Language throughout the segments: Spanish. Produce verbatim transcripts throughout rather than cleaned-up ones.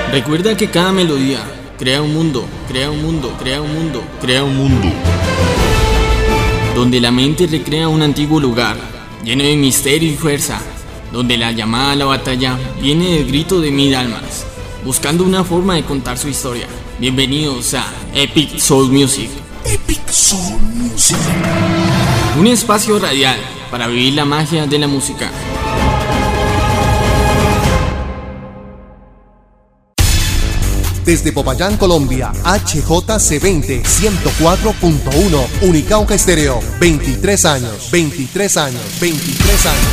Recuerda que cada melodía crea un mundo, crea un mundo, crea un mundo, crea un mundo. Donde la mente recrea un antiguo lugar, lleno de misterio y fuerza. Donde la llamada a la batalla viene del grito de mil almas, buscando una forma de contar su historia. Bienvenidos a Epic Soul Music. Epic Soul Music. Un espacio radial para vivir la magia de la música. Desde Popayán, Colombia, H J C veinte, ciento cuatro punto uno, Unicauca Estéreo, veintitrés años, veintitrés años, veintitrés años.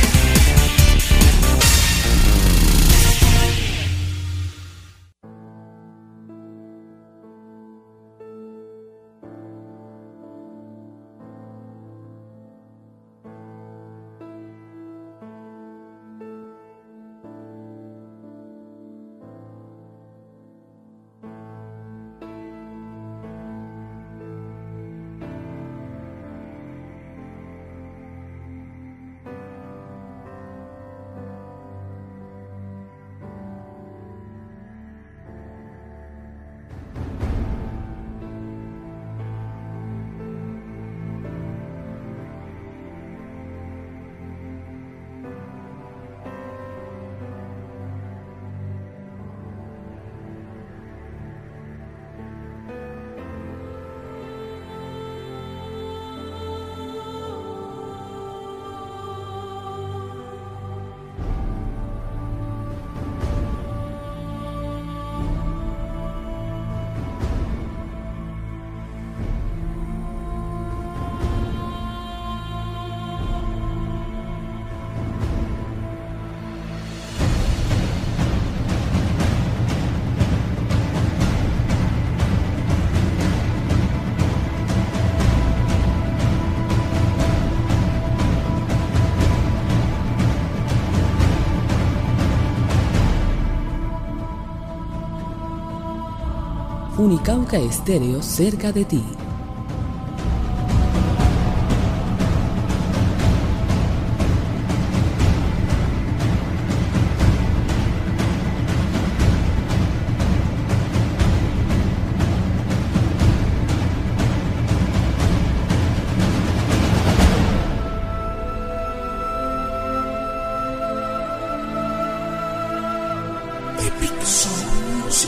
Unicauca Estéreo, cerca de ti. Epic Soul Music.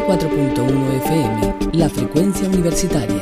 cuatro punto uno F M, la frecuencia universitaria.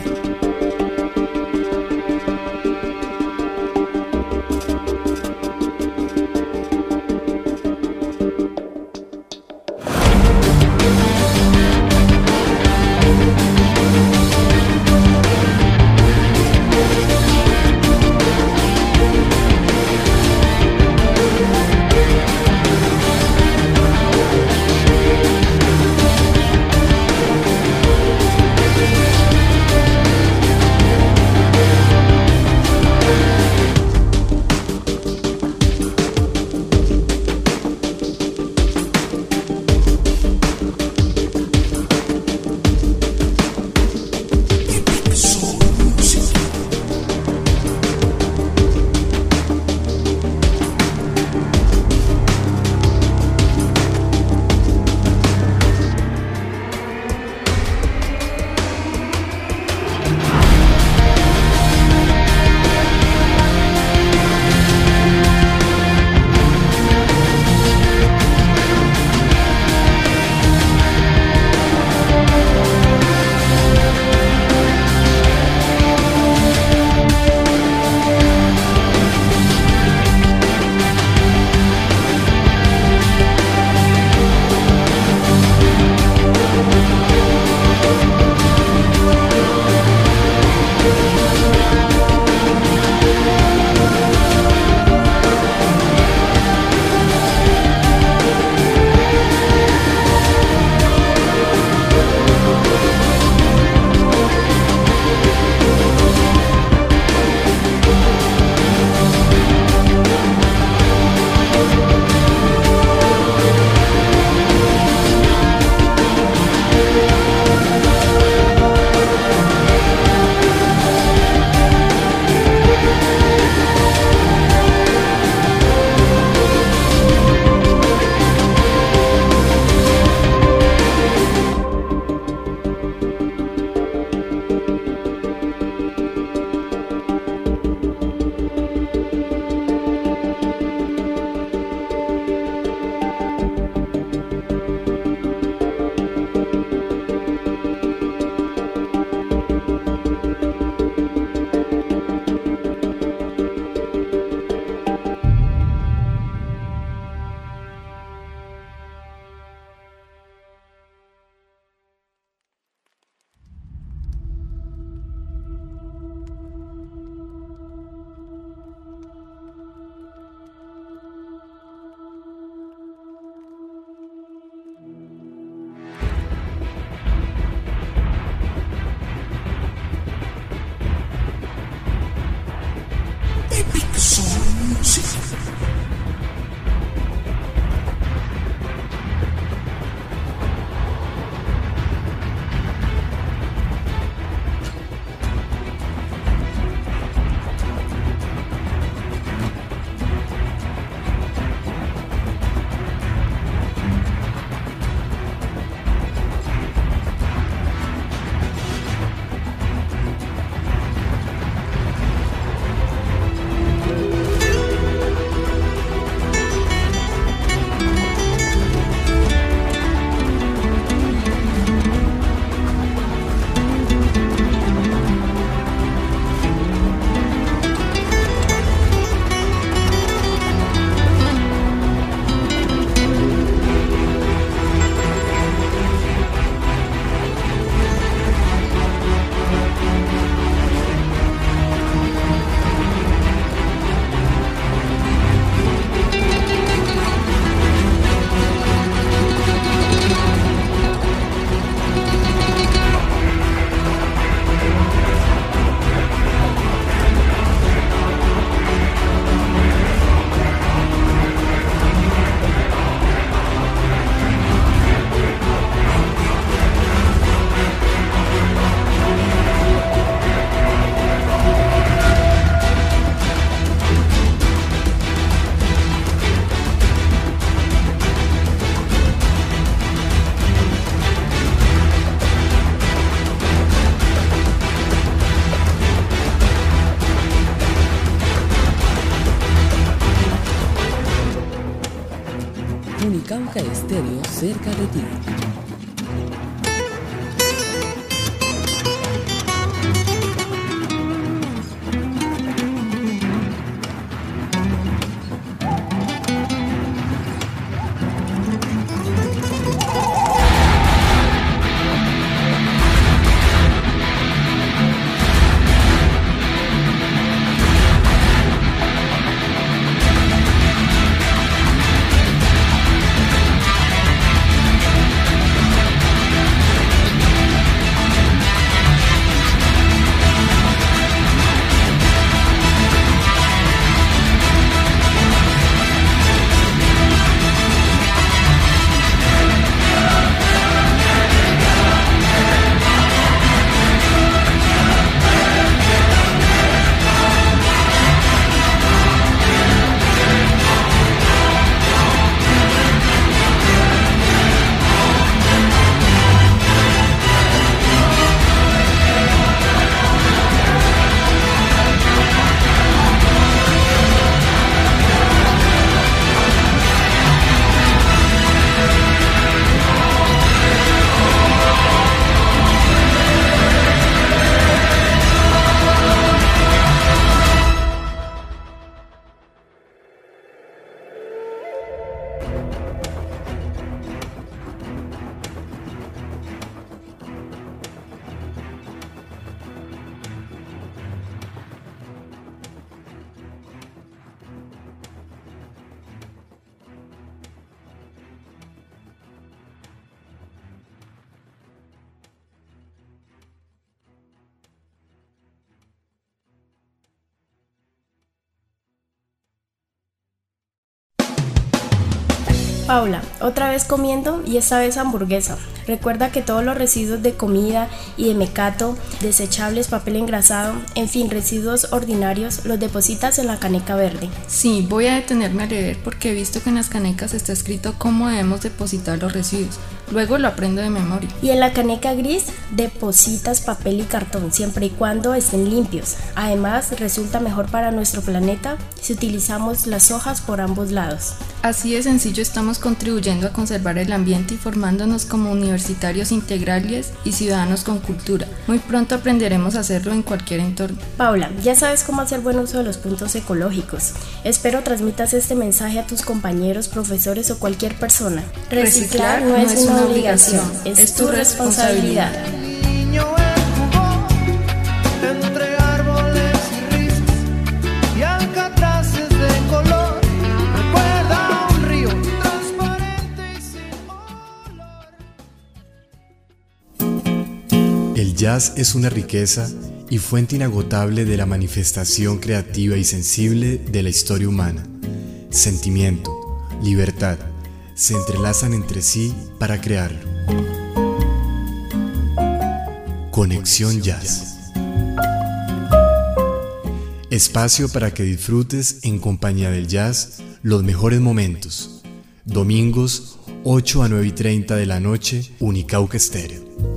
Unicauca Estéreo cerca de ti. Paula, otra vez comiendo y esta vez hamburguesa. Recuerda que todos los residuos de comida y de mecato, desechables, papel engrasado, en fin, residuos ordinarios, los depositas en la caneca verde. Sí, voy a detenerme a leer porque he visto que en las canecas está escrito cómo debemos depositar los residuos. Luego lo aprendo de memoria. Y en la caneca gris depositas papel y cartón, siempre y cuando estén limpios. Además, resulta mejor para nuestro planeta si utilizamos las hojas por ambos lados. Así de sencillo estamos contribuyendo a conservar el ambiente y formándonos como universitarios integrales y ciudadanos con cultura. Muy pronto aprenderemos a hacerlo en cualquier entorno. Paula, ya sabes cómo hacer buen uso de los puntos ecológicos. Espero transmitas este mensaje a tus compañeros, profesores o cualquier persona. Reciclar, Reciclar no es una obligación, es, es tu responsabilidad. El jazz es una riqueza y fuente inagotable de la manifestación creativa y sensible de la historia humana. Sentimiento, libertad, se entrelazan entre sí para crearlo. Conexión Jazz. Espacio para que disfrutes en compañía del jazz los mejores momentos. Domingos, ocho a nueve y treinta de la noche, Unicauca Estéreo.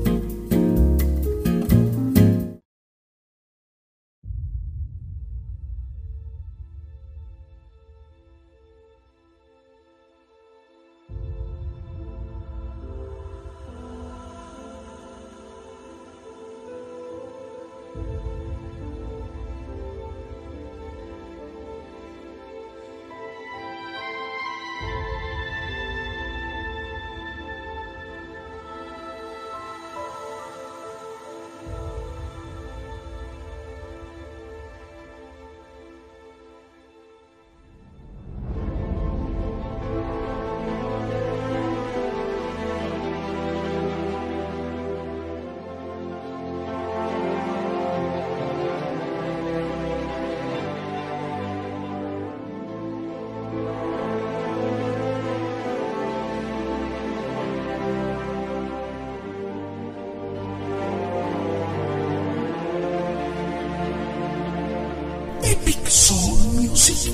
Epic Soul Music.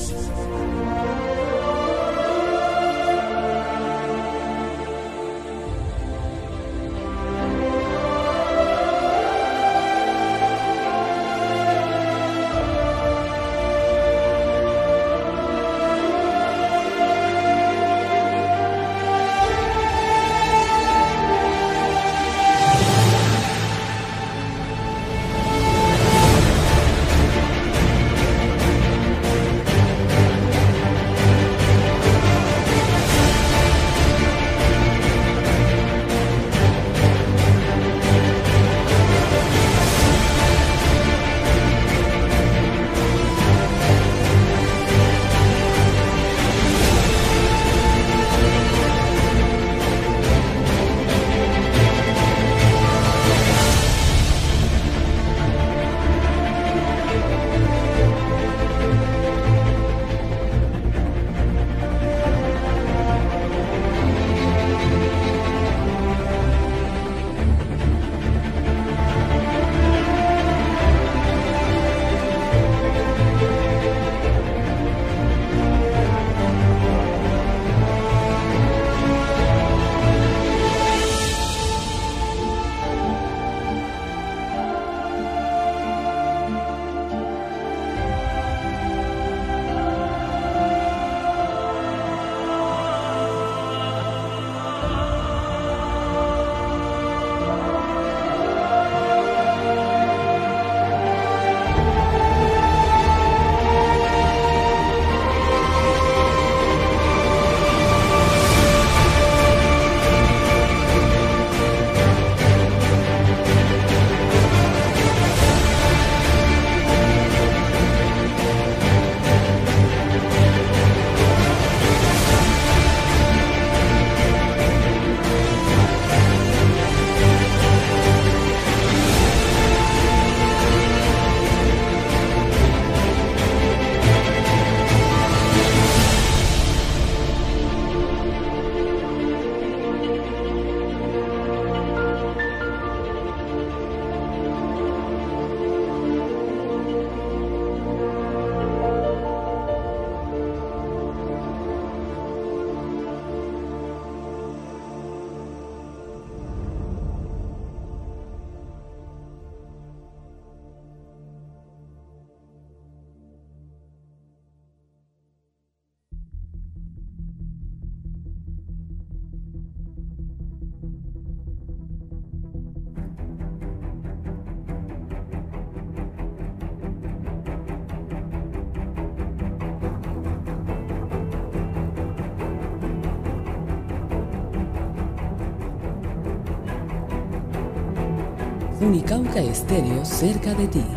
Unicauca Estéreo cerca de ti.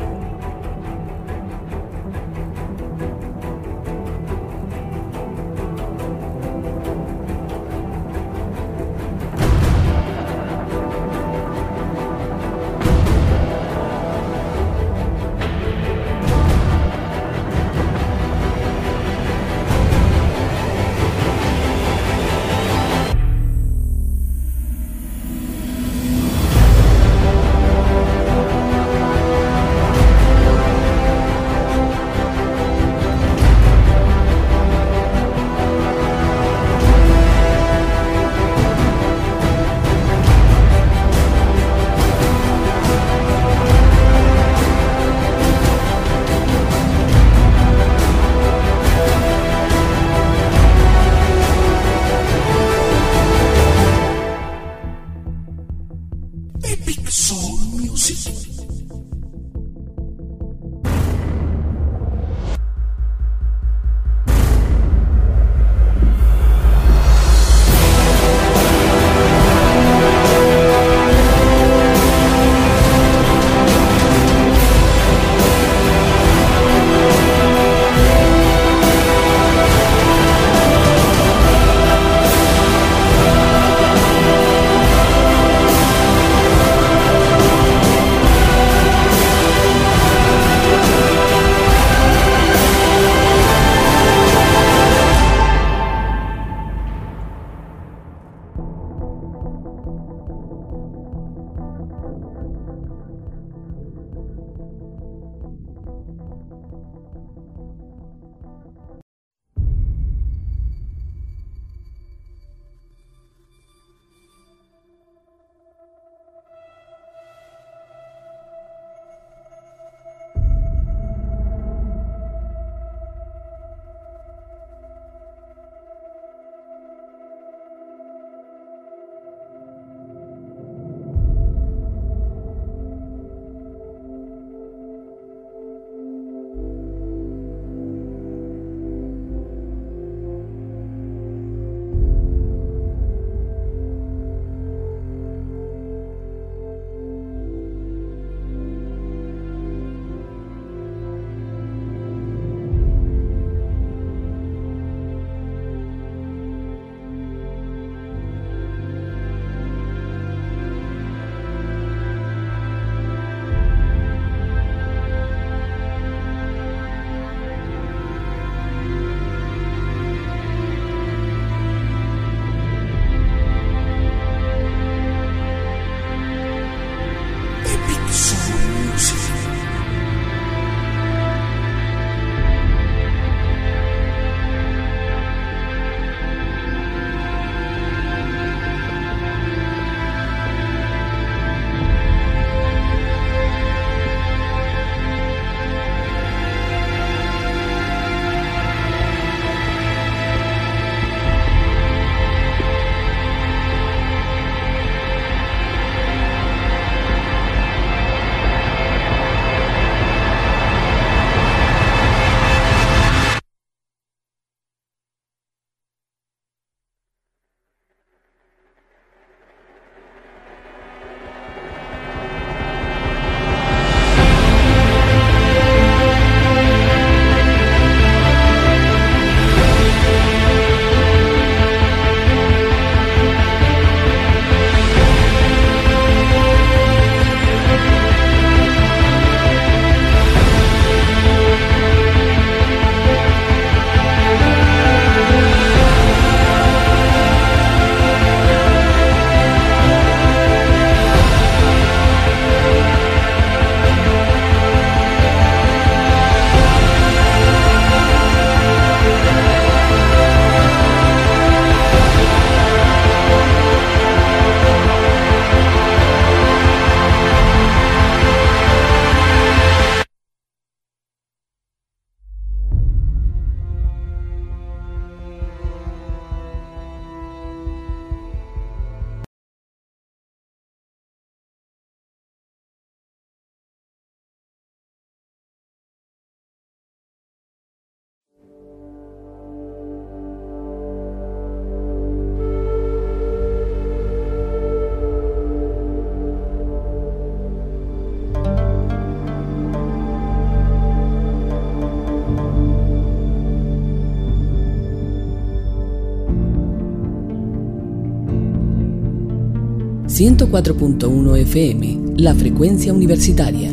ciento cuatro punto uno F M, la frecuencia universitaria.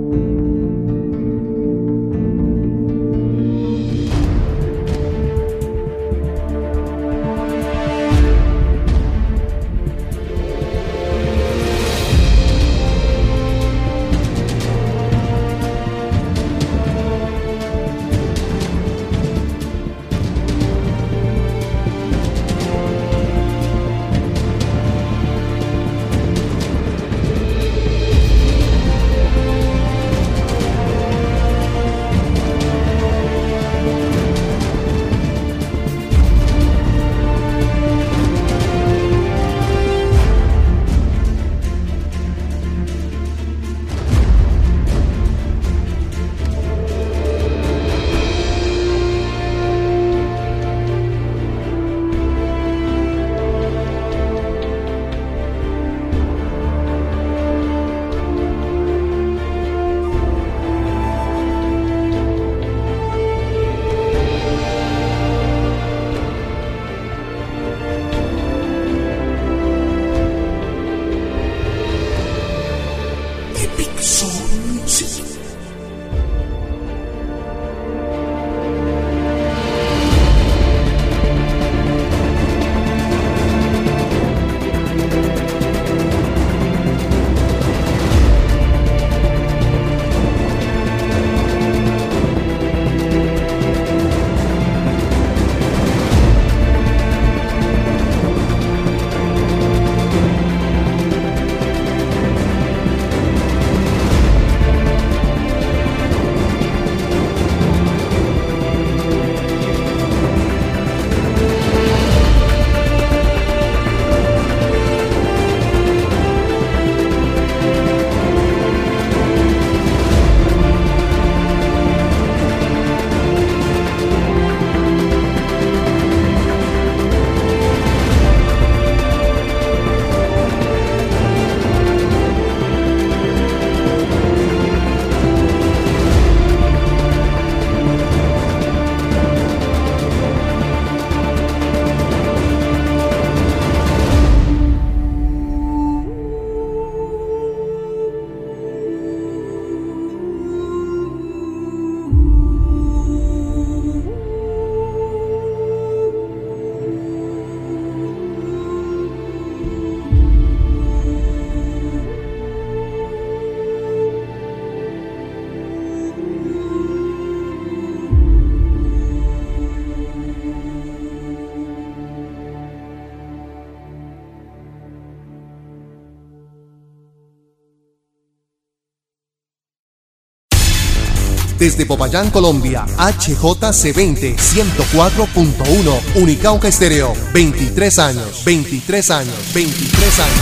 Desde Popayán, Colombia, H J C veinte, ciento cuatro punto uno, Unicauca Estéreo, veintitrés años, veintitrés años, veintitrés años.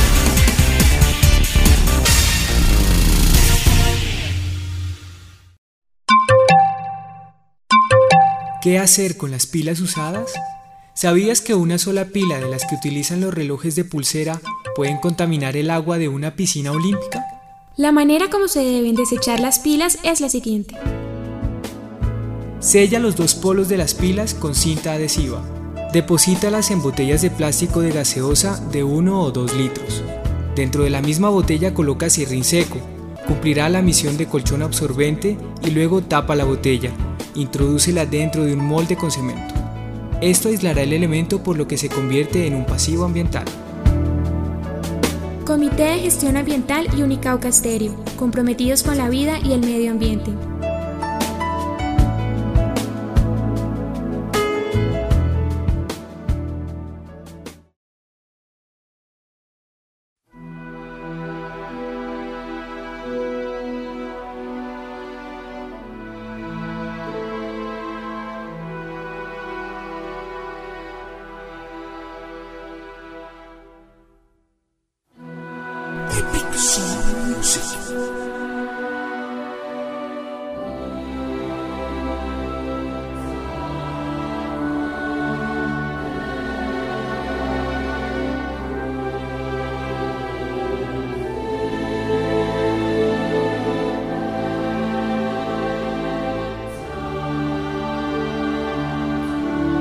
¿Qué hacer con las pilas usadas? ¿Sabías que una sola pila de las que utilizan los relojes de pulsera pueden contaminar el agua de una piscina olímpica? La manera como se deben desechar las pilas es la siguiente. Sella los dos polos de las pilas con cinta adhesiva. Deposítalas en botellas de plástico de gaseosa de uno o dos litros. Dentro de la misma botella coloca serrín seco. Cumplirá la misión de colchón absorbente y luego tapa la botella. Introdúcela dentro de un molde con cemento. Esto aislará el elemento, por lo que se convierte en un pasivo ambiental. Comité de Gestión Ambiental y Unicauca Estéreo, comprometidos con la vida y el medio ambiente.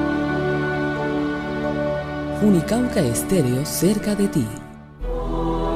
Unicauca Estéreo, cerca de ti.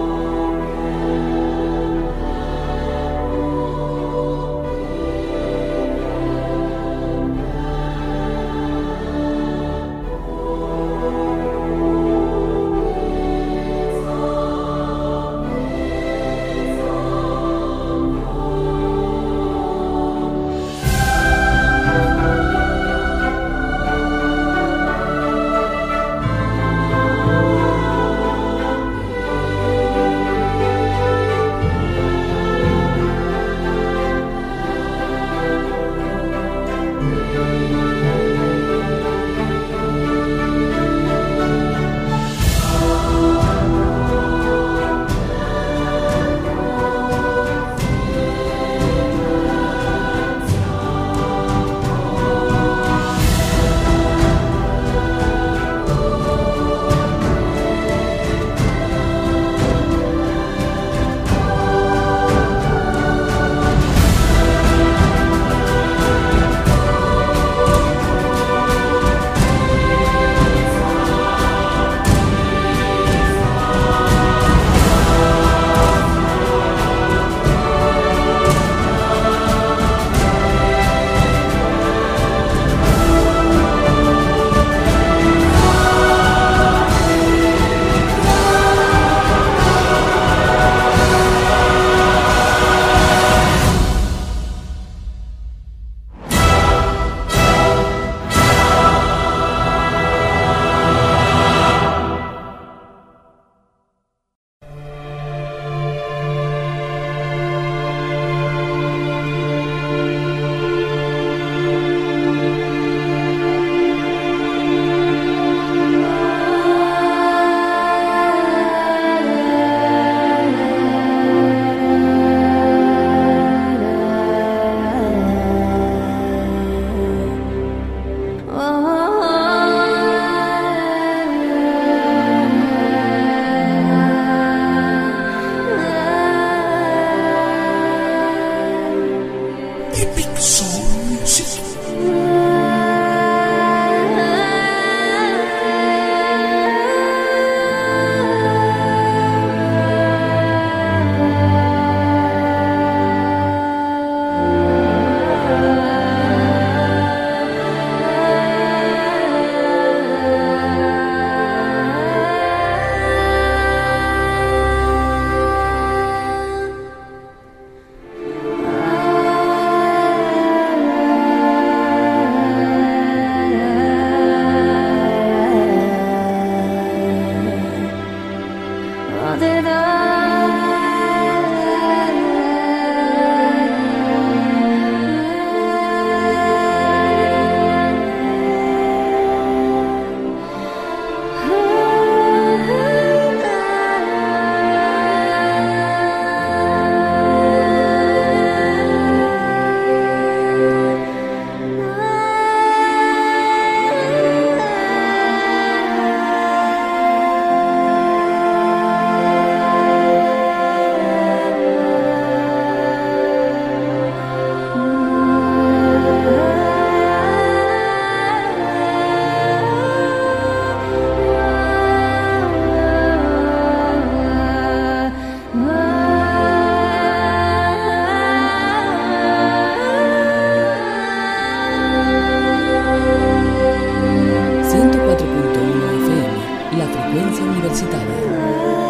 Universitaria.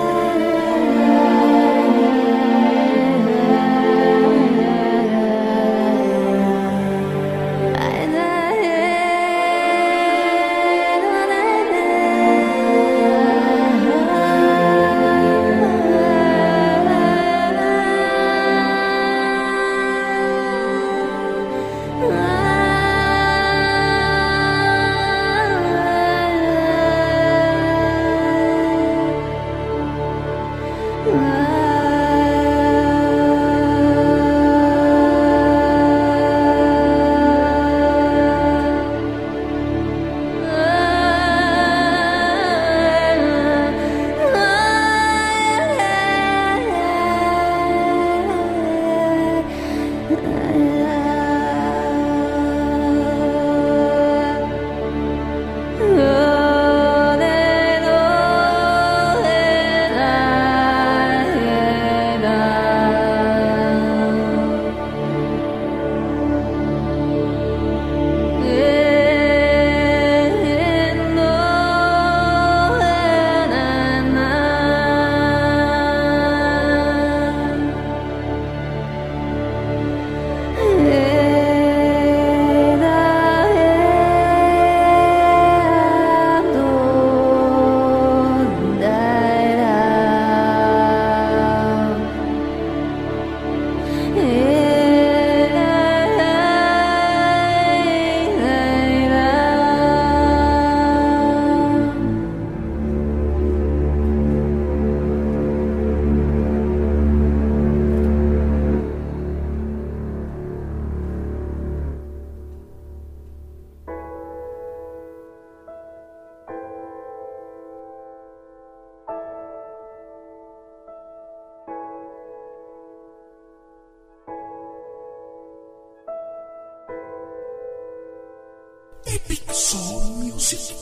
Epic Soul Music.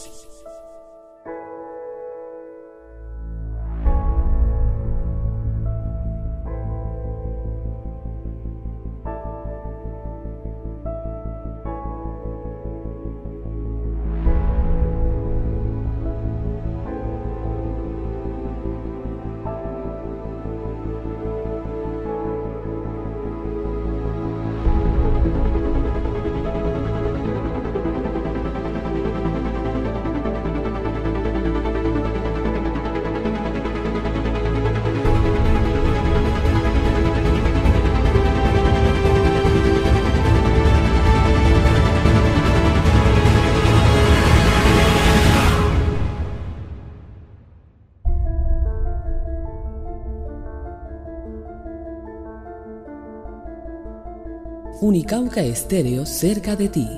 Unicauca Estéreo cerca de ti.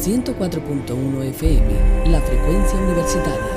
ciento cuatro punto uno F M, la frecuencia universitaria.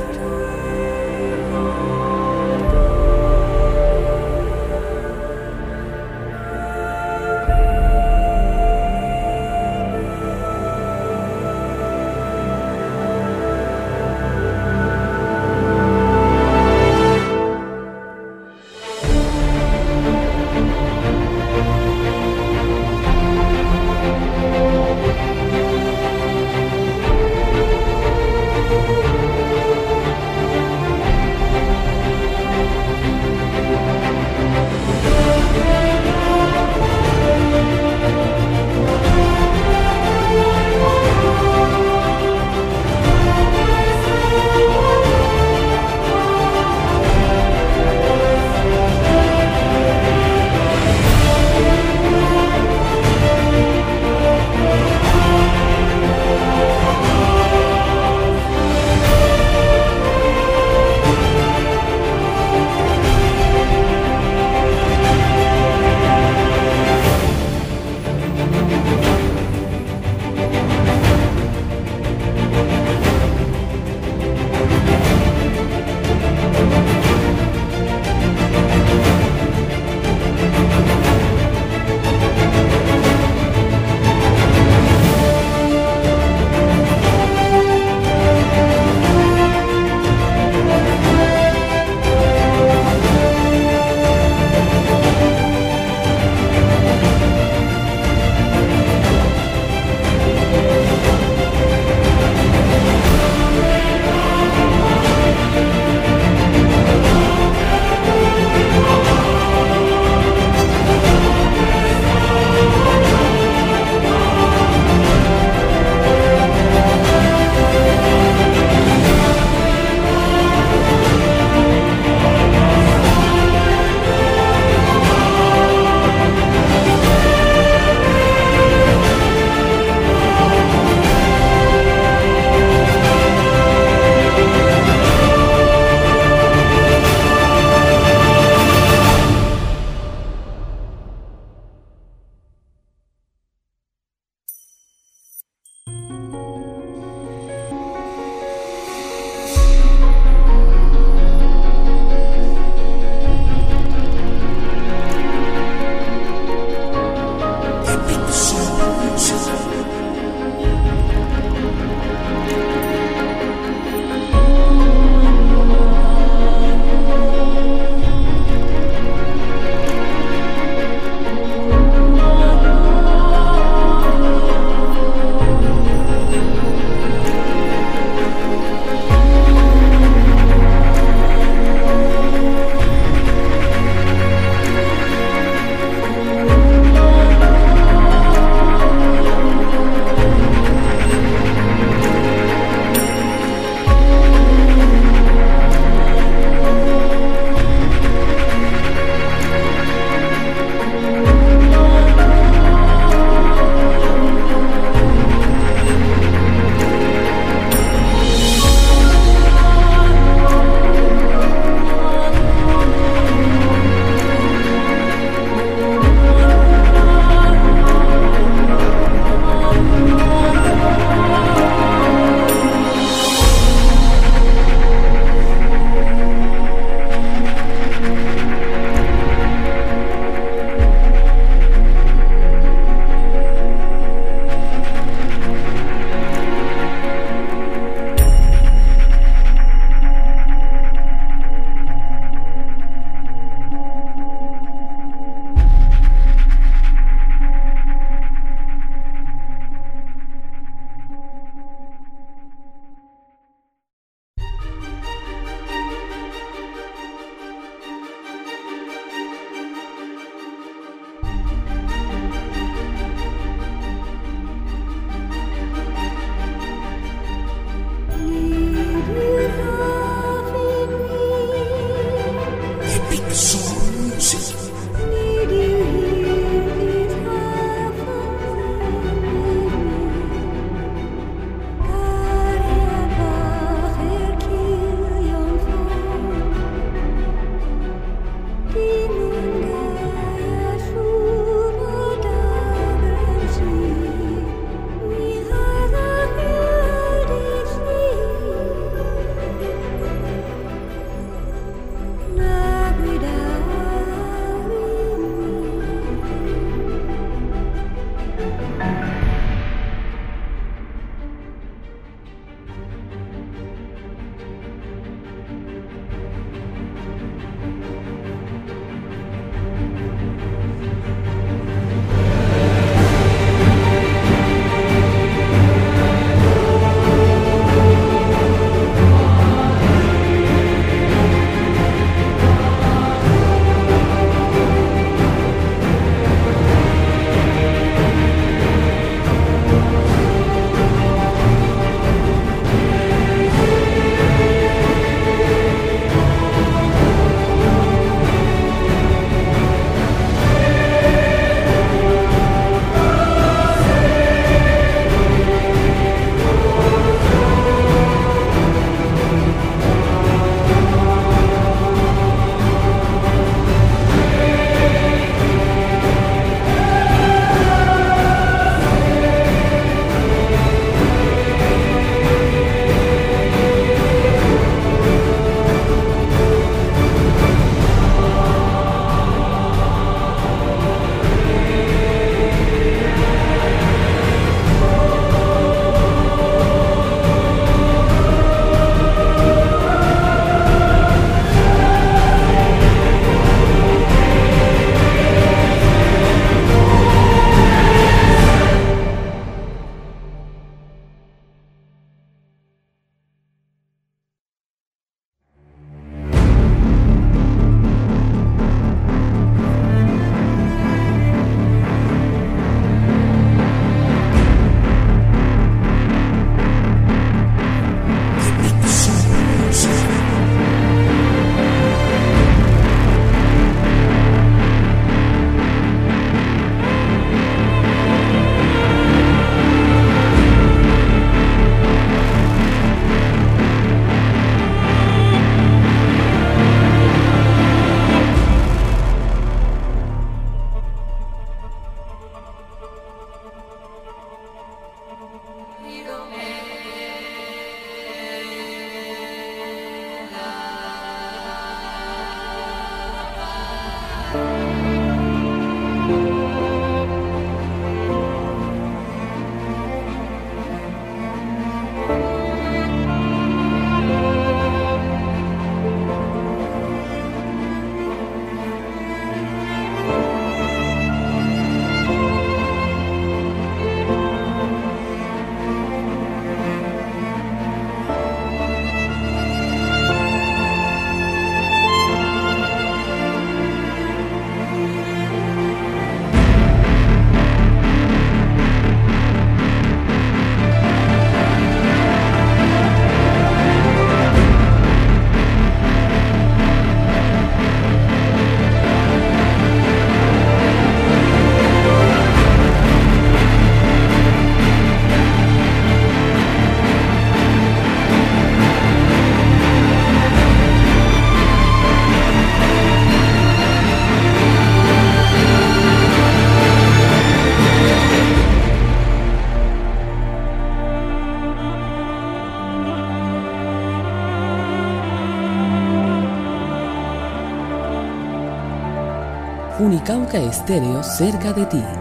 Unicauca Estéreo cerca de ti.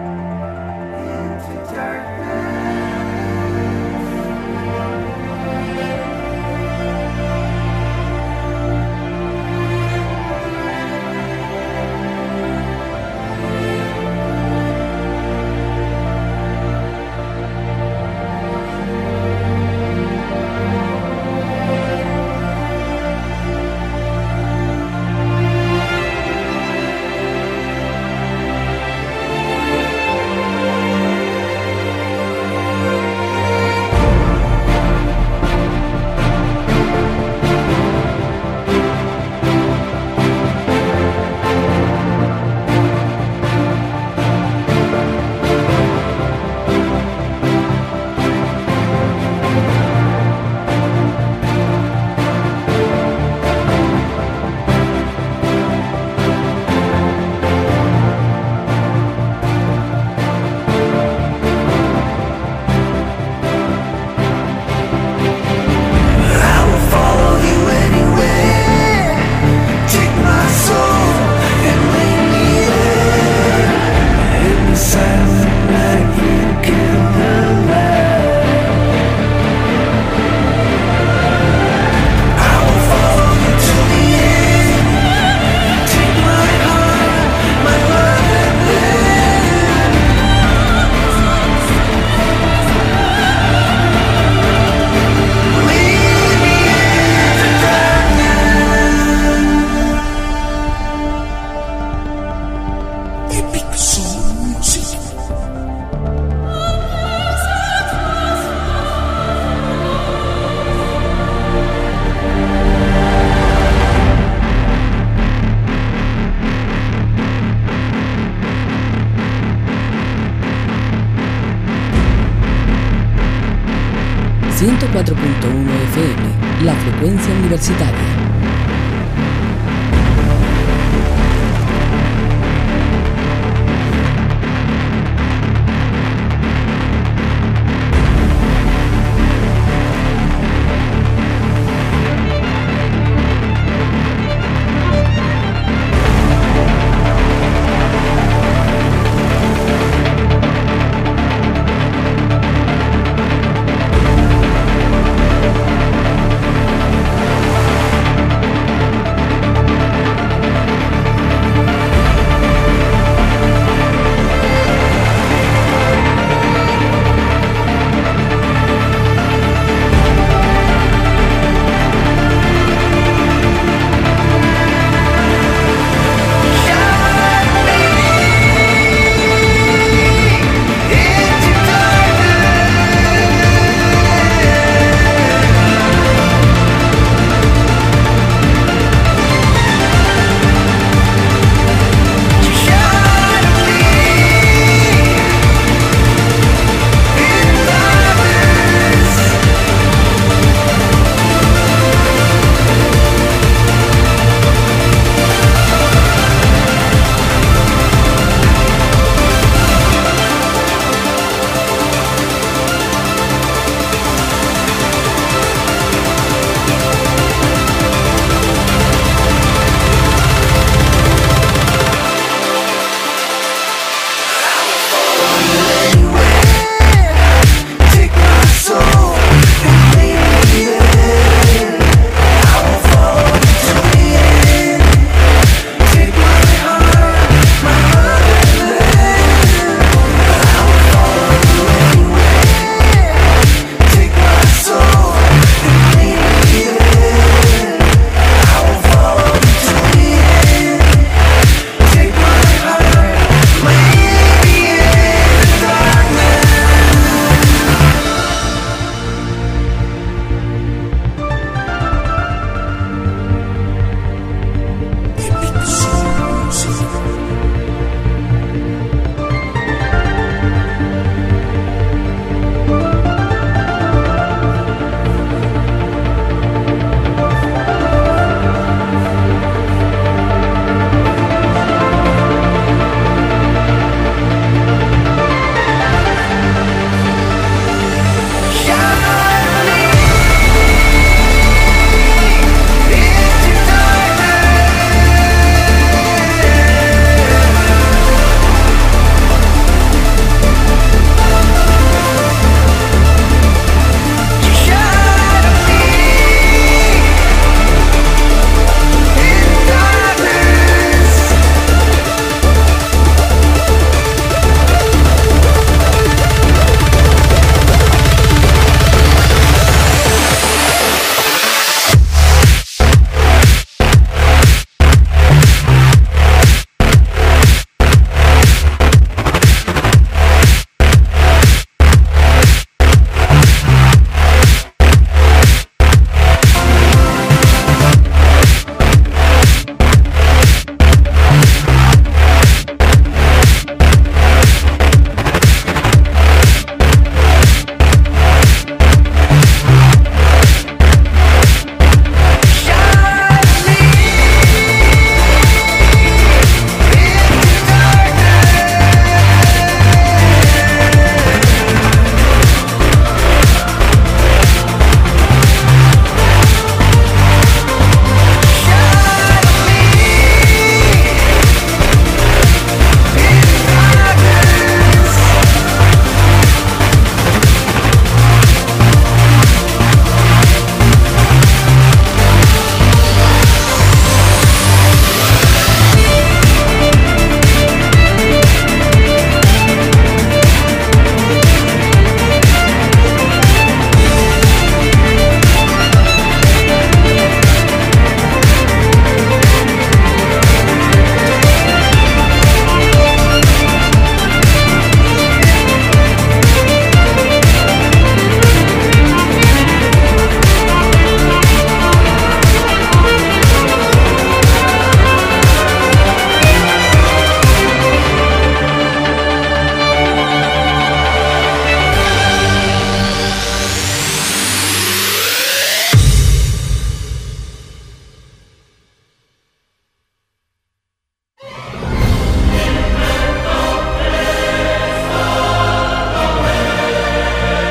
ciento cuatro punto uno F M, la frecuencia universitaria.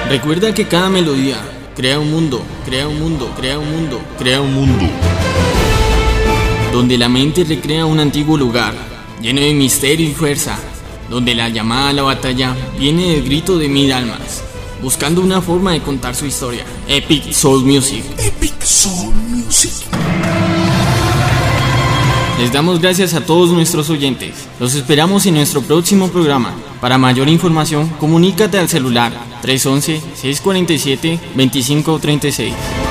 Recuerda que cada melodía crea un mundo, crea un mundo, crea un mundo, crea un mundo. Donde la mente recrea un antiguo lugar, lleno de misterio y fuerza. Donde la llamada a la batalla viene del grito de mil almas, buscando una forma de contar su historia. Epic Soul Music. Epic Soul Music. Les damos gracias a todos nuestros oyentes. Los esperamos en nuestro próximo programa. Para mayor información, comunícate al celular tres uno uno, seis cuatro siete, dos cinco tres seis.